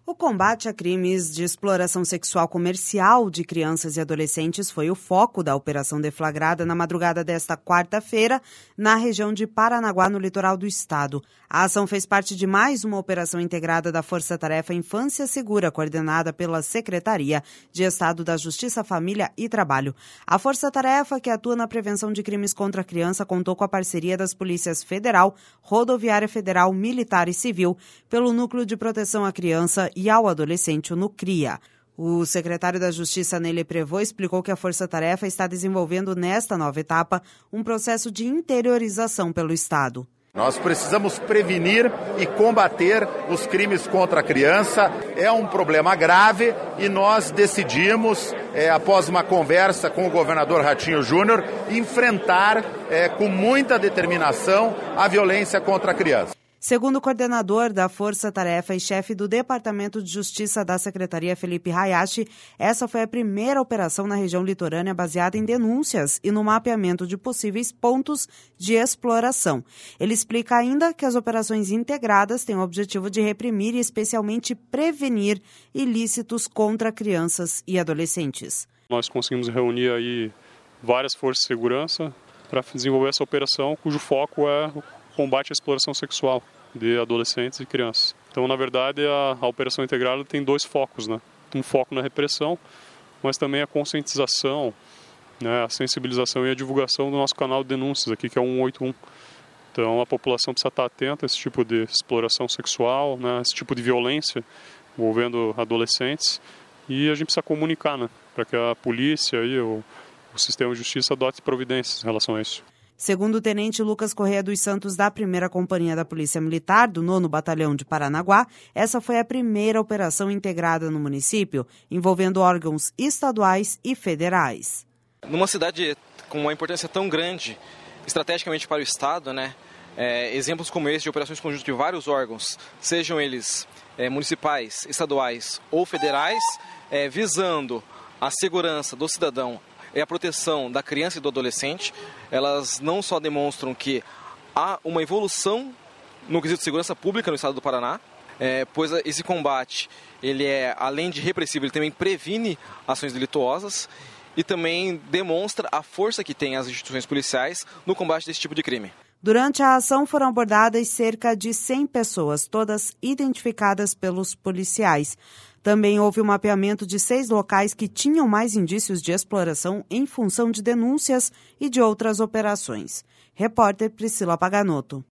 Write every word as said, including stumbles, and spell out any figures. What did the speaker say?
O combate a crimes de exploração sexual comercial de crianças e adolescentes foi o foco da operação deflagrada na madrugada desta quarta-feira na região de Paranaguá, no litoral do estado. A ação fez parte de mais uma operação integrada da Força Tarefa Infância Segura, coordenada pela Secretaria de Estado da Justiça, Família e Trabalho. A Força Tarefa, que atua na prevenção de crimes contra a criança, contou com a parceria das Polícias Federal, Rodoviária Federal, Militar e Civil, pelo Núcleo de Proteção à Criança e ao Adolescente, o NUCRIA. O secretário da Justiça, Nele Prevô, explicou que a Força Tarefa está desenvolvendo nesta nova etapa um processo de interiorização pelo Estado. Nós precisamos prevenir e combater os crimes contra a criança. É um problema grave e nós decidimos, é, após uma conversa com o governador Ratinho Júnior, enfrentar é, com muita determinação a violência contra a criança. Segundo o coordenador da Força Tarefa e chefe do Departamento de Justiça da Secretaria, Felipe Hayashi, essa foi a primeira operação na região litorânea baseada em denúncias e no mapeamento de possíveis pontos de exploração. Ele explica ainda que as operações integradas têm o objetivo de reprimir e especialmente prevenir ilícitos contra crianças e adolescentes. Nós conseguimos reunir aí várias forças de segurança para desenvolver essa operação, cujo foco é o combate à exploração sexual de adolescentes e crianças. Então, na verdade, a, a operação integrada tem dois focos, né? Um foco na repressão, mas também a conscientização, né? A sensibilização e a divulgação do nosso canal de denúncias aqui, que é o um oito um. Então, a população precisa estar atenta a esse tipo de exploração sexual, né? Esse tipo de violência envolvendo adolescentes, e a gente precisa comunicar, né? Para que a polícia e o, o sistema de justiça adote providências em relação a isso. Segundo o tenente Lucas Correia dos Santos, da primeira Companhia da Polícia Militar, do nono Batalhão de Paranaguá, essa foi a primeira operação integrada no município, envolvendo órgãos estaduais e federais. Numa cidade com uma importância tão grande, estrategicamente para o Estado, né, é, exemplos como esse de operações conjuntas de vários órgãos, sejam eles é, municipais, estaduais ou federais, é, visando a segurança do cidadão e a proteção da criança e do adolescente, elas não só demonstram que há uma evolução no quesito de segurança pública no estado do Paraná, é, pois esse combate, ele é, além de repressivo, ele também previne ações delituosas e também demonstra a força que tem as instituições policiais no combate desse tipo de crime. Durante a ação foram abordadas cerca de cem pessoas, todas identificadas pelos policiais. Também houve o mapeamento de seis locais que tinham mais indícios de exploração em função de denúncias e de outras operações. Repórter Priscila Paganotto.